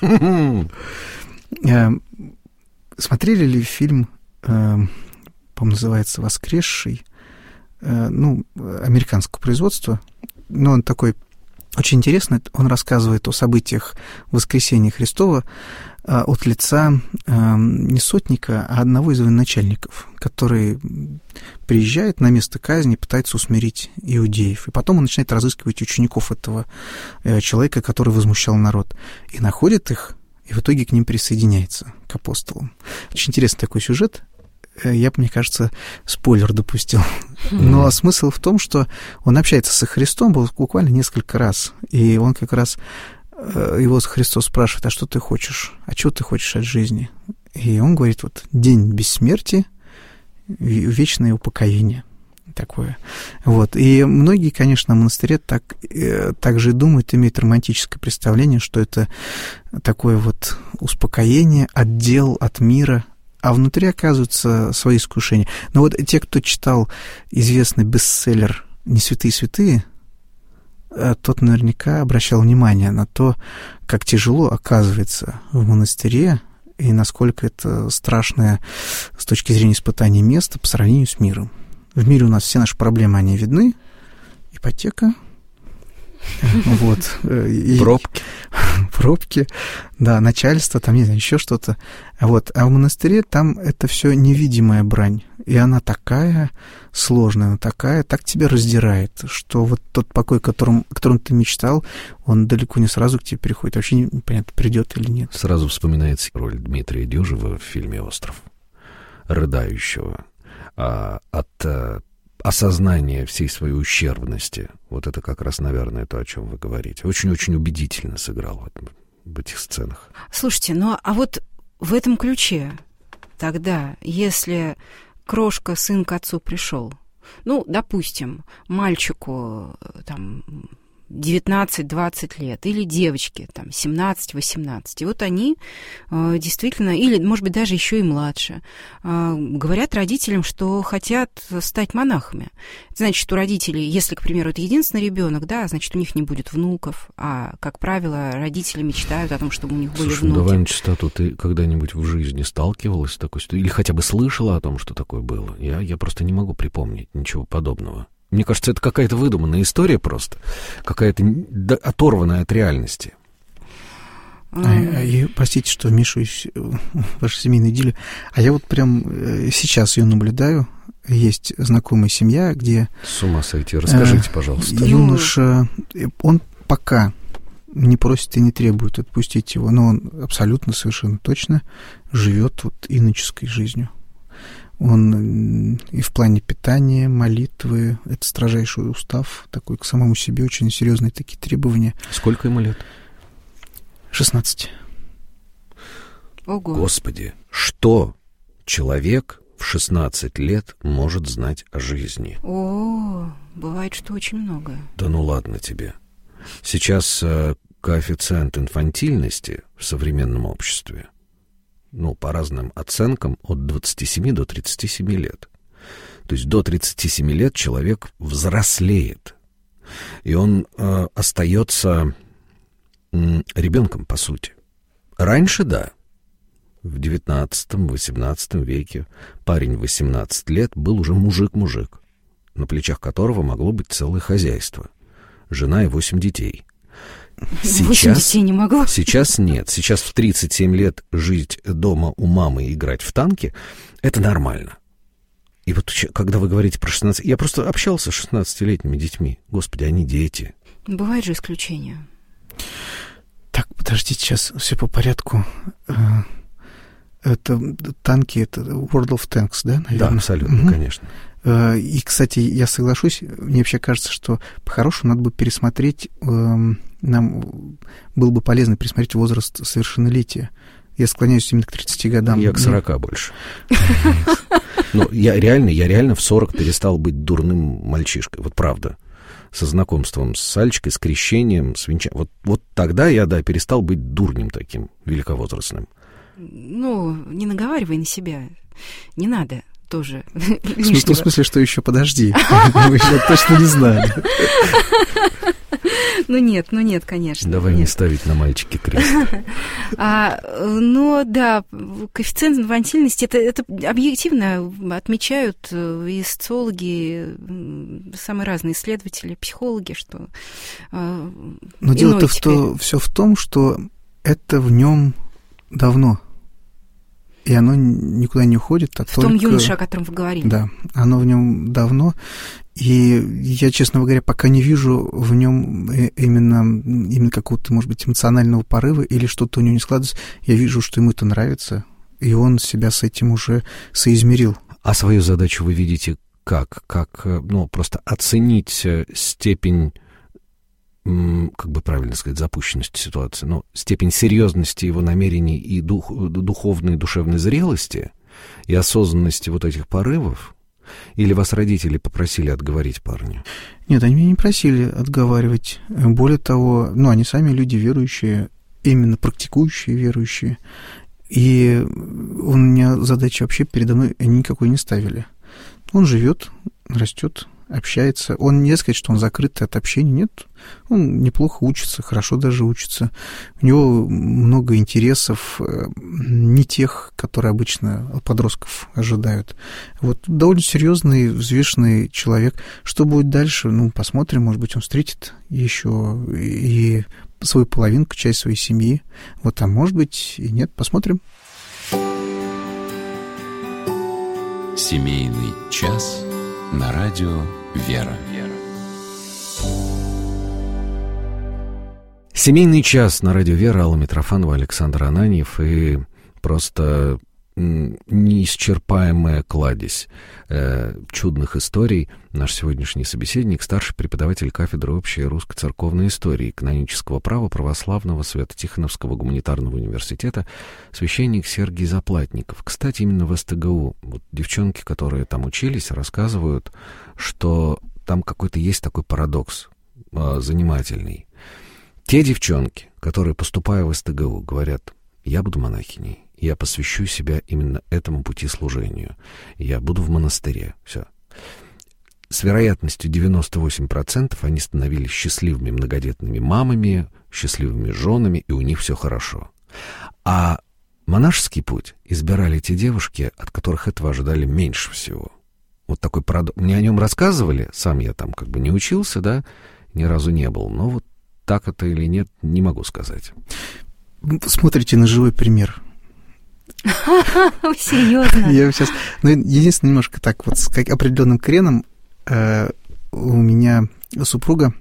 Смотрели ли фильм, по-моему, называется «Воскресший», ну, американского производства, но он такой Очень интересно, он рассказывает о событиях Воскресения Христова от лица не сотника, а одного из военачальников, который приезжает на место казни, пытается усмирить иудеев. И потом он начинает разыскивать учеников этого человека, который возмущал народ, и находит их, и в итоге к ним присоединяется, к апостолам. Очень интересный такой сюжет. Я, мне кажется, спойлер допустил. Но смысл в том, что он общается со Христом буквально несколько раз, и он как раз, его Христос спрашивает: а что ты хочешь? А чего ты хочешь от жизни? И он говорит: вот день бессмертия, вечное упокоение. Такое. Вот. И многие, конечно, в монастыре так же и думают, имеют романтическое представление, что это такое вот успокоение, отдел от мира, а внутри оказываются свои искушения. Но вот те, кто читал известный бестселлер «Не святые святые», тот наверняка обращал внимание на то, как тяжело оказывается в монастыре и насколько это страшное с точки зрения испытания место по сравнению с миром. В мире у нас все наши проблемы, они видны. Ипотека. Вот. Пробки. Да, начальство, там, не знаю, еще что-то. Вот. А в монастыре там это все невидимая брань. И она такая сложная, она такая, так тебя раздирает, что вот тот покой, о котором ты мечтал, он далеко не сразу к тебе приходит. Вообще непонятно, придет или нет. Сразу вспоминается роль Дмитрия Дюжева в фильме «Остров», рыдающего от осознания всей своей ущербности. Вот это как раз, наверное, то, о чем вы говорите. Очень-очень убедительно сыграл в этих сценах. Слушайте, ну а вот в этом ключе тогда, если крошка, сын к отцу пришел, ну, допустим, мальчику там 19-20 лет, или девочке там 17-18, и вот они действительно, или, может быть, даже еще и младше, говорят родителям, что хотят стать монахами. Значит, у родителей, если, к примеру, это единственный ребенок, да, значит, у них не будет внуков, а, как правило, родители мечтают о том, чтобы у них были внуки. Давай на чистоту, ты когда-нибудь в жизни сталкивалась с такой ситуацией, или хотя бы слышала о том, что такое было? Я просто не могу припомнить ничего подобного. Мне кажется, это какая-то выдуманная история просто, какая-то оторванная от реальности. Простите, что вмешиваюсь в вашу семейную идиллию. А я вот прям сейчас ее наблюдаю. Есть знакомая семья, где... С ума сойти. Расскажите, пожалуйста. Юноша, он пока не просит и не требует отпустить его, но он абсолютно, совершенно точно живет вот иноческой жизнью. Он и в плане питания, молитвы, это строжайший устав, такой к самому себе, очень серьезные такие требования. Сколько ему лет? 16. Ого. Господи, что человек в 16 лет может знать о жизни? О, бывает, что очень много. Да ну ладно тебе. Сейчас коэффициент инфантильности в современном обществе, ну, по разным оценкам, от 27 до 37 лет. То есть до 37 лет человек взрослеет, и он остается ребенком, по сути. Раньше, да, в 19-18 веке парень в 18 лет был уже мужик-мужик, на плечах которого могло быть целое хозяйство, жена и 8 детей. 8 детей не могло? Сейчас нет. Сейчас в 37 лет жить дома у мамы и играть в танки — это нормально. И вот когда вы говорите про 16... Я просто общался с 16-летними детьми. Господи, они дети. Бывают же исключения. Так, подождите, сейчас все по порядку. Это танки, это World of Tanks, да, наверное? Да, абсолютно, конечно. И, кстати, я соглашусь, мне вообще кажется, что по-хорошему надо бы пересмотреть, нам было бы полезно пересмотреть возраст совершеннолетия. Я склоняюсь именно к 30 годам. Я к 40 больше. Ну, я реально в 40 перестал быть дурным мальчишкой, вот правда. Со знакомством с Алечкой, с крещением, с венчанием. Вот тогда я, да, перестал быть дурнем таким, великовозрастным. Ну, не наговаривай на себя, не надо. Тоже. В смысле, что еще подожди? Мы еще точно не знали. Ну нет, конечно. Давай не ставить на мальчике крест. Но да, коэффициент инфантильности, это объективно отмечают и социологи, самые разные исследователи, психологи, что... Но дело-то все в том, что это в нем давно. И оно никуда не уходит, а в том юноше, о котором вы говорили. Да, оно в нем давно. И я, честно говоря, пока не вижу в нем именно какого-то, может быть, эмоционального порыва или что-то у него не складывается. Я вижу, что ему это нравится, и он себя с этим уже соизмерил. А свою задачу вы видите как? Как, просто оценить степень, как бы правильно сказать, запущенности ситуации, степень серьезности его намерений и духовной, душевной зрелости и осознанности вот этих порывов? Или вас родители попросили отговорить парня? Нет, они меня не просили отговаривать. Более того, они сами люди верующие, именно практикующие верующие. И у меня задачи вообще передо мной никакой не ставили. Он живет, растет, общается. Он не сказать, что он закрытый от общения, нет. Он неплохо учится, хорошо даже учится. У него много интересов, не тех, которые обычно от подростков ожидают. Вот довольно серьезный, взвешенный человек. Что будет дальше? Посмотрим. Может быть, он встретит еще и свою половинку, часть своей семьи. А может быть и нет. Посмотрим. Семейный час на радио «Вера». Семейный час на радио «Вера», Алла Митрофанова, Александр Ананьев, и просто неисчерпаемая кладезь чудных историй. Наш сегодняшний собеседник — старший преподаватель кафедры общей русской церковной истории, канонического права православного Свято-Тихоновского гуманитарного университета, священник Сергий Заплатников. Кстати, именно в СТГУ девчонки, которые там учились, рассказывают, что там какой-то есть такой парадокс занимательный. Те девчонки, которые, поступая в СТГУ, говорят: я буду монахиней, я посвящу себя именно этому пути служению, я буду в монастыре, все. С вероятностью 98% они становились счастливыми многодетными мамами, счастливыми женами, и у них все хорошо. А монашеский путь избирали те девушки, от которых этого ожидали меньше всего. Вот такой парадокс. Мне о нем рассказывали, сам я там как бы не учился, да, ни разу не был, но вот так это или нет, не могу сказать. Смотрите на живой пример. Серьезно? Я сейчас... единственное, немножко так вот с определенным креном у меня супруга,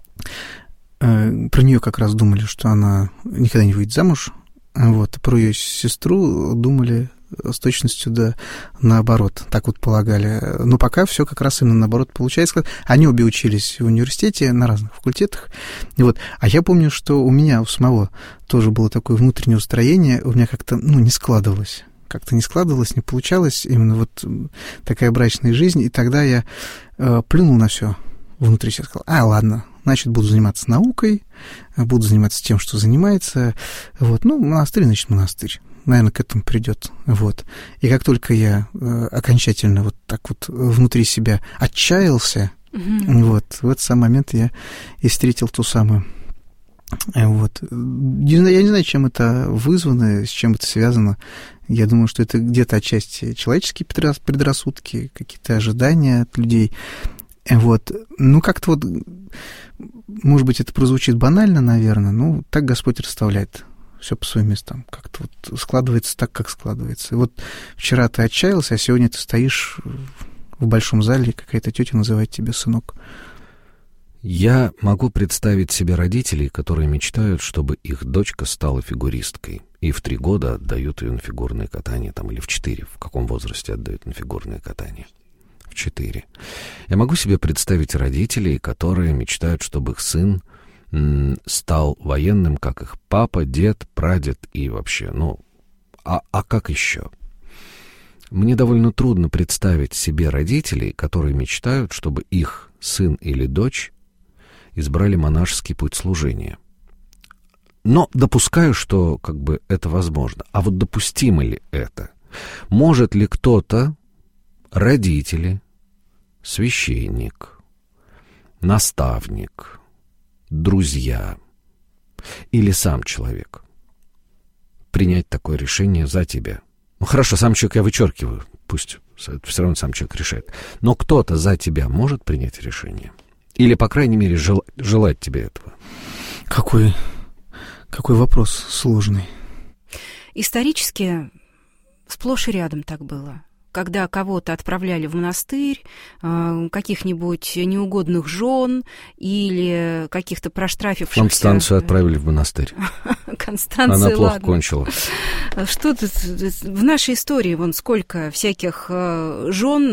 про нее как раз думали, что она никогда не выйдет замуж, про ее сестру думали с точностью да наоборот, так вот полагали. Но пока все как раз именно наоборот получается. Они обе учились в университете на разных факультетах. А я помню, что у меня у самого тоже было такое внутреннее устроение, у меня как-то, не складывалось. Как-то не складывалось, не получалось именно такая брачная жизнь. И тогда я плюнул на все внутри себя, сказал: ладно, значит, буду заниматься наукой, буду заниматься тем, что занимается. Монастырь, значит, монастырь. Наверное, к этому придет. И как только я окончательно внутри себя отчаялся, в этот самый момент я и встретил ту самую. Я не знаю, чем это вызвано, с чем это связано. Я думаю, что это где-то отчасти человеческие предрассудки, какие-то ожидания от людей. Как-то может быть, это прозвучит банально, наверное, так Господь расставляет все по своим местам. Как-то складывается так, как складывается. Вчера ты отчаялся, а сегодня ты стоишь в большом зале, и какая-то тетя называет тебя сынок. Я могу представить себе родителей, которые мечтают, чтобы их дочка стала фигуристкой, и в 3 года отдают ее на фигурное катание, или в 4. В каком возрасте отдают на фигурное катание? В 4. Я могу себе представить родителей, которые мечтают, чтобы их сын стал военным, как их папа, дед, прадед и вообще, а как еще? Мне довольно трудно представить себе родителей, которые мечтают, чтобы их сын или дочь избрали монашеский путь служения. Но допускаю, что это возможно. А допустимо ли это? Может ли кто-то, родители, священник, наставник, друзья или сам человек принять такое решение за тебя? Ну, хорошо, сам человек я вычеркиваю, пусть все равно сам человек решает. Но кто-то за тебя может принять решение? Или, по крайней мере, желать тебе этого? Какой вопрос сложный. Исторически сплошь и рядом так было. Когда кого-то отправляли в монастырь, каких-нибудь неугодных жен или каких-то проштрафившихся... Констанцию отправили в монастырь. Констанция, она плохо ладно. Кончила. Что тут в нашей истории, вон сколько всяких жен,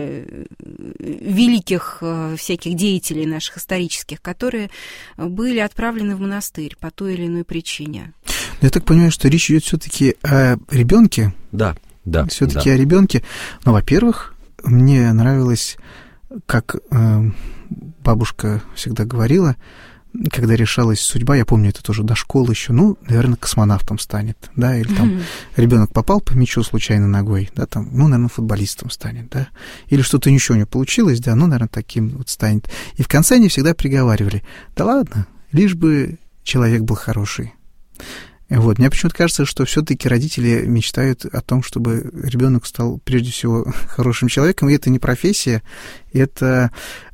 великих всяких деятелей наших исторических, которые были отправлены в монастырь по той или иной причине. Я так понимаю, что речь идет все-таки о ребенке. Да. Да, все-таки о ребенке. Но, во-первых, мне нравилось, как бабушка всегда говорила, когда решалась судьба, я помню, это тоже до школы еще, наверное, космонавтом станет, да, или там ребенок попал по мячу случайно ногой, да, там, наверное, футболистом станет, да, или что-то ничего не получилось, да, наверное, таким вот станет. И в конце они всегда приговаривали: да ладно, лишь бы человек был хороший. Вот. Мне почему-то кажется, что все-таки родители мечтают о том, чтобы ребенок стал прежде всего хорошим человеком, и это не профессия, это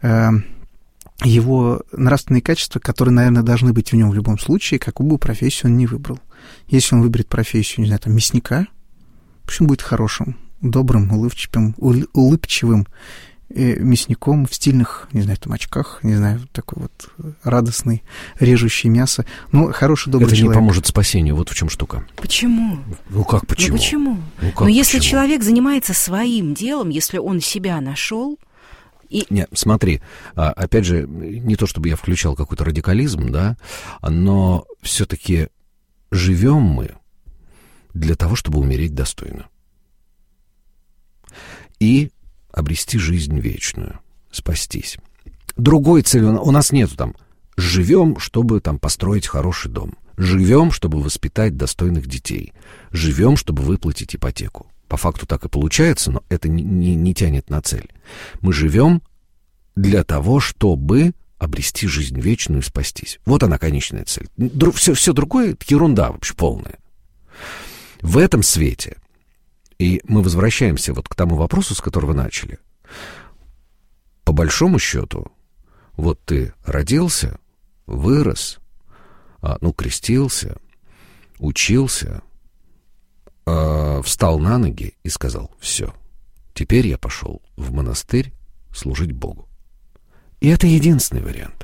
его нравственные качества, которые, наверное, должны быть в нем в любом случае, какую бы профессию он ни выбрал. Если он выберет профессию, не знаю, там, мясника, пусть он будет хорошим, добрым, улыбчивым мясником в стильных, не знаю, там, очках, не знаю, такой вот радостный, режущий мясо. Хороший, добрый человек. Это не поможет спасению, вот в чем штука. Почему? Как почему? Почему? Если человек занимается своим делом, если он себя нашел... Нет, смотри, опять же, не то чтобы я включал какой-то радикализм, да, но все-таки живем мы для того, чтобы умереть достойно. И обрести жизнь вечную, спастись. Другой цели у нас нету там. Живем, чтобы там построить хороший дом. Живем, чтобы воспитать достойных детей. Живем, чтобы выплатить ипотеку. По факту так и получается, но это не тянет на цель. Мы живем для того, чтобы обрести жизнь вечную и спастись. Вот она, конечная цель. Все другое — это ерунда вообще полная. В этом свете, и мы возвращаемся вот к тому вопросу, с которого начали. По большому счету, вот ты родился, вырос, крестился, учился, встал на ноги и сказал: все, теперь я пошел в монастырь служить Богу. И это единственный вариант.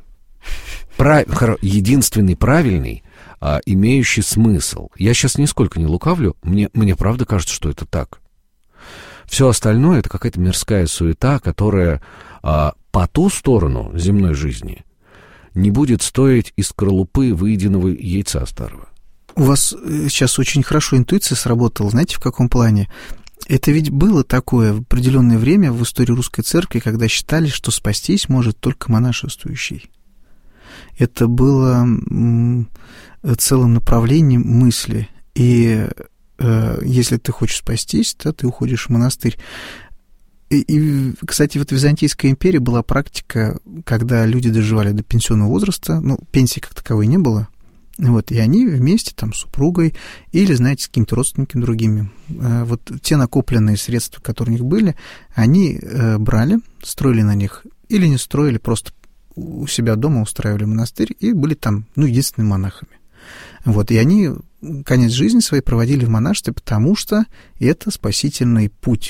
Единственный правильный, имеющий смысл. Я сейчас нисколько не лукавлю, мне правда кажется, что это так. Все остальное — это какая-то мирская суета, которая по ту сторону земной жизни не будет стоить из скорлупы выеденного яйца старого. У вас сейчас очень хорошо интуиция сработала, знаете, в каком плане? Это ведь было такое в определенное время в истории русской церкви, когда считали, что спастись может только монашествующий. Это было целым направлением мысли. И если ты хочешь спастись, то ты уходишь в монастырь. И, кстати, вот в Византийской империи была практика, когда люди доживали до пенсионного возраста, пенсии как таковой не было, вот, и они вместе там с супругой или, знаете, с какими-то родственниками другими, вот те накопленные средства, которые у них были, они брали, строили на них или не строили, просто у себя дома устраивали монастырь и были там, единственными монахами. Вот, и они конец жизни своей проводили в монашестве, потому что это спасительный путь.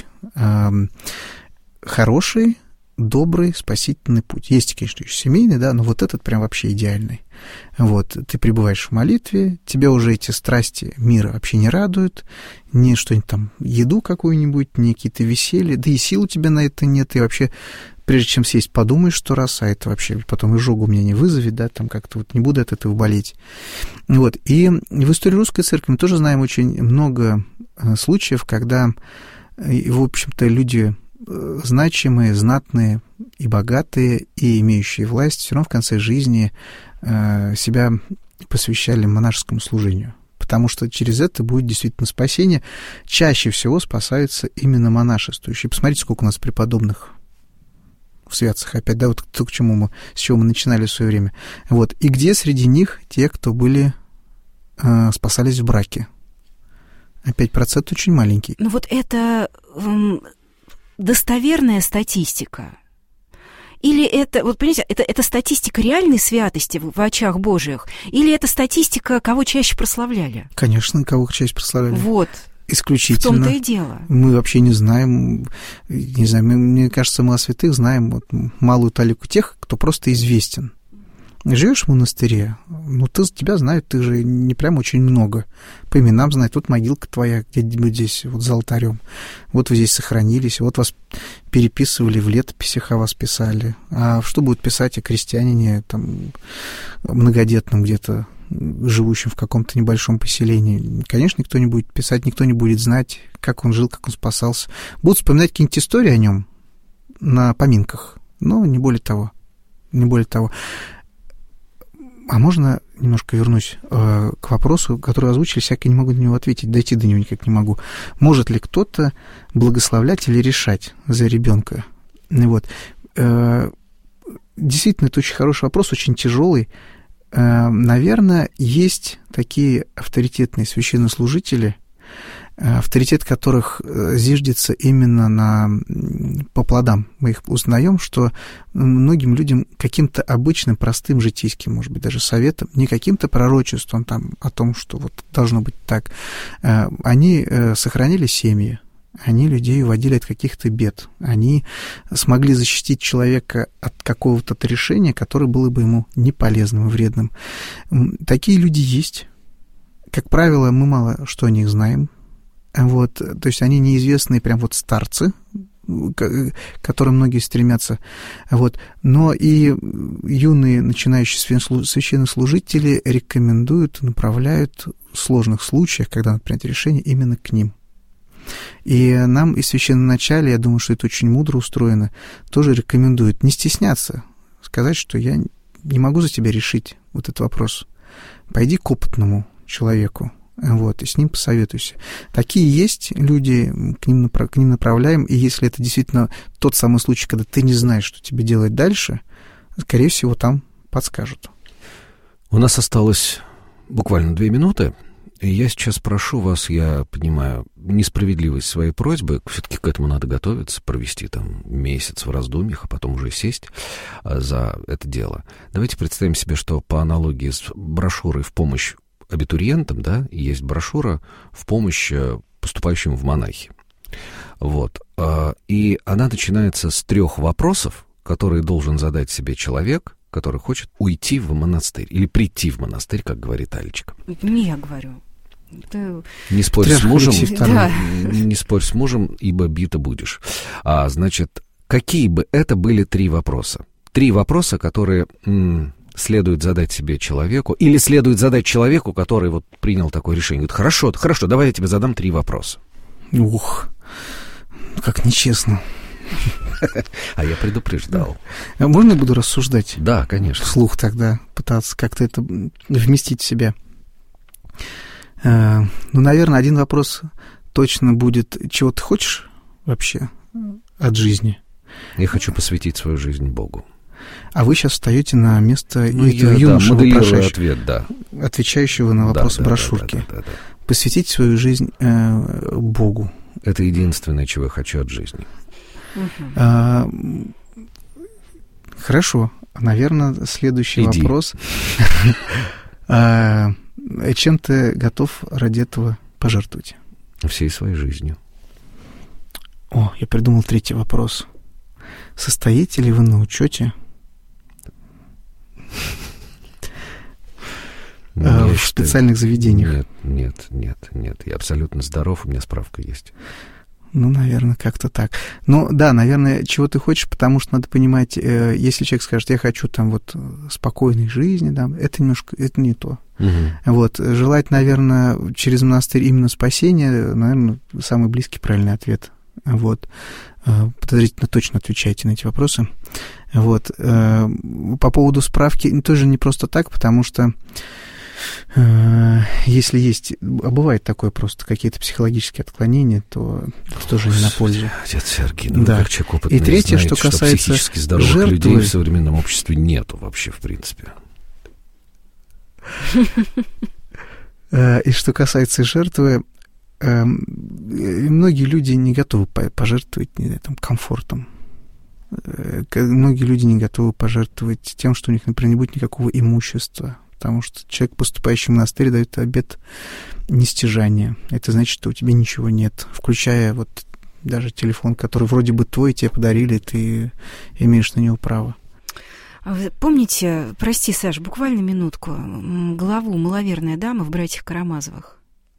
Хороший, добрый, спасительный путь. Есть, конечно, еще семейный, да, но вот этот прям вообще идеальный. Вот, ты пребываешь в молитве, тебя уже эти страсти мира вообще не радуют, ни что-нибудь там, еду какую-нибудь, ни какие-то веселья, да и сил у тебя на это нет, и вообще, прежде чем сесть, подумаешь 100 раз, а это вообще потом изжогу у меня не вызовет, да, там как-то вот не буду от этого болеть. Вот, и в истории русской церкви мы тоже знаем очень много случаев, когда, в общем-то, люди значимые, знатные и богатые, и имеющие власть, все равно в конце жизни себя посвящали монашескому служению, потому что через это будет действительно спасение. Чаще всего спасаются именно монашествующие. Посмотрите, сколько у нас преподобных в святцах опять, да, вот то, с чего мы начинали в свое время. Вот. И где среди них те, кто были, спасались в браке? Опять процент очень маленький. Ну вот это достоверная статистика. Или это, вот понимаете, это статистика реальной святости в очах Божьих? Или это статистика, кого чаще прославляли? Конечно, кого чаще прославляли. Вот. Исключительно. В том-то и дело. Мы вообще не знаем, мне кажется, мы о святых знаем вот малую талику тех, кто просто известен. Живешь в монастыре, ну, тебя знают, ты же не прям очень много. По именам знают, вот могилка твоя где-нибудь здесь, вот за алтарем. Вот вы здесь сохранились, вот вас переписывали в летописях, о вас писали. А что будут писать о крестьянине, там, многодетном где-то, живущем в каком-то небольшом поселении? Конечно, никто не будет писать, никто не будет знать, как он жил, как он спасался. Будут вспоминать какие-нибудь истории о нем на поминках, но не более того. Не более того. А можно немножко вернусь к вопросу, который озвучили, всякое не могу на него ответить, дойти до него никак не могу. Может ли кто-то благословлять или решать за ребенка? Вот. Действительно, это очень хороший вопрос, очень тяжелый. Наверное, есть такие авторитетные священнослужители, авторитет которых зиждется именно по плодам. Мы их узнаем, что многим людям каким-то обычным, простым, житейским, может быть, даже советом, не каким-то пророчеством там, о том, что вот должно быть так, они сохранили семьи, они людей уводили от каких-то бед, они смогли защитить человека от какого-то решения, которое было бы ему неполезным и вредным. Такие люди есть. Как правило, мы мало что о них знаем. Вот, то есть они неизвестные прям вот старцы, к которым многие стремятся. Вот. Но и юные начинающие священнослужители рекомендуют, направляют в сложных случаях, когда надо принять решение, именно к ним. И нам и священноначалие, я думаю, что это очень мудро устроено, тоже рекомендуют не стесняться, сказать, что я не могу за тебя решить вот этот вопрос. Пойди к опытному человеку. Вот, и с ним посоветуйся. Такие есть люди, к ним направляем, и если это действительно тот самый случай, когда ты не знаешь, что тебе делать дальше, скорее всего, там подскажут. У нас осталось буквально 2 минуты, и я сейчас прошу вас, я понимаю, несправедливость своей просьбы, все-таки к этому надо готовиться, провести там месяц в раздумьях, а потом уже сесть за это дело. Давайте представим себе, что по аналогии с брошюрой в помощь абитуриентам, да, есть брошюра в помощь поступающим в монахи. Вот. И она начинается с 3 вопросов, которые должен задать себе человек, который хочет уйти в монастырь или прийти в монастырь, как говорит Алечка. Не я говорю. Не спорь с мужем, да. Не спорь с мужем, ибо бита будешь. Значит, какие бы это были 3 вопроса? 3 вопроса, которые следует задать себе человеку, или следует задать человеку, который вот принял такое решение. Говорит, хорошо, давай я тебе задам 3 вопроса. Ух, как нечестно. А я предупреждал. Можно я буду рассуждать? Да, конечно. Вслух тогда, пытаться как-то это вместить в себя. Ну, наверное, один вопрос точно будет, чего ты хочешь вообще от жизни? Я хочу посвятить свою жизнь Богу. А вы сейчас встаете на место этого юноши, ответ, да. Отвечающего на вопросы брошюрки. Да. Посвятить свою жизнь Богу. Это единственное, чего я хочу от жизни. Хорошо. Наверное, следующий вопрос. Чем ты готов ради этого пожертвовать? Всей своей жизнью. О, я придумал 3 вопрос. Состоите ли вы на учете в специальных заведениях? Нет. Я абсолютно здоров, у меня справка есть. Ну, наверное, как-то так. Ну, да, наверное, чего ты хочешь, потому что надо понимать, если человек скажет, я хочу там вот спокойной жизни, да, это немножко, это не то. Вот, желать, наверное, через монастырь именно спасения, наверное, самый близкий правильный ответ. Вот, подозрительно точно отвечайте на эти вопросы. Вот, по поводу справки тоже не просто так, потому что Если есть, а бывает такое просто, какие-то психологические отклонения, то это тоже не на пользу. Отец Сергей, да. как человек опытный, и третье, знаете, что касается психически здоровых жертвы, людей в современном обществе нету вообще, в принципе. И что касается жертвы, многие люди не готовы пожертвовать комфортом. Многие люди не готовы пожертвовать тем, что у них, например, не будет никакого имущества, потому что человек, поступающий в монастырь, дает обет нестяжания. Это значит, что у тебя ничего нет, включая вот даже телефон, который вроде бы твой, тебе подарили, ты имеешь на него право. Вы помните, прости, Саш, буквально минутку, главу «Маловерная дама» в «Братьях Карамазовых»,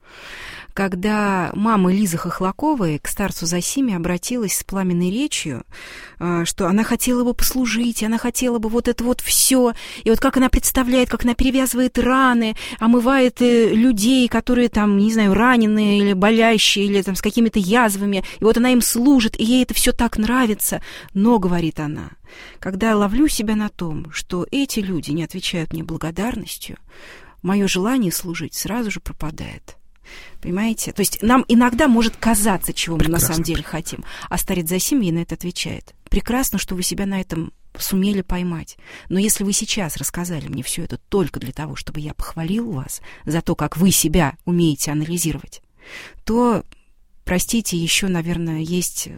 когда мама Лизы Хохлаковой к старцу Зосиме обратилась с пламенной речью, что она хотела бы послужить, она хотела бы вот это вот все, и вот как она представляет, как она перевязывает раны, омывает людей, которые там, не знаю, раненые или болящие, или там с какими-то язвами, и вот она им служит, и ей это все так нравится. Но, говорит она, когда ловлю себя на том, что эти люди не отвечают мне благодарностью, мое желание служить сразу же пропадает. Понимаете? То есть нам иногда может казаться, чего мы на самом деле хотим. А старец Зосим ей на это отвечает. Прекрасно, что вы себя на этом сумели поймать. Но если вы сейчас рассказали мне все это только для того, чтобы я похвалил вас за то, как вы себя умеете анализировать, то, простите, еще, наверное, есть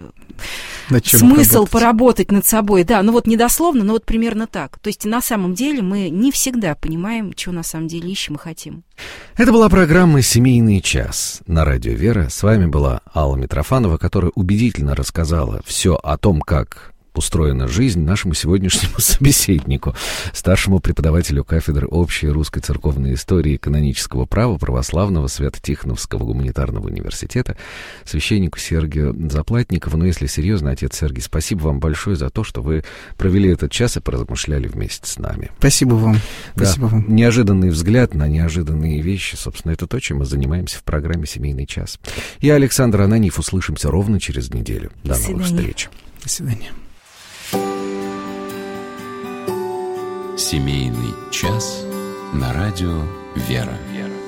смысл поработать над собой. Да, ну вот не дословно, но вот примерно так. То есть на самом деле мы не всегда понимаем, чего на самом деле ищем и хотим. Это была программа «Семейный час» на радио «Вера». С вами была Алла Митрофанова, которая убедительно рассказала все о том, как устроена жизнь нашему сегодняшнему собеседнику, старшему преподавателю кафедры общей русской церковной истории и канонического права Православного Свято-Тихоновского гуманитарного университета, священнику Сергию Заплатникову. Но если серьезно, отец Сергий, спасибо вам большое за то, что вы провели этот час и поразмышляли вместе с нами. Спасибо вам. Да, спасибо вам. Неожиданный взгляд на неожиданные вещи, собственно, это то, чем мы занимаемся в программе «Семейный час». Я, Александр Ананьев, услышимся ровно через неделю. До новых встреч. До свидания. Семейный час на радио «Вера».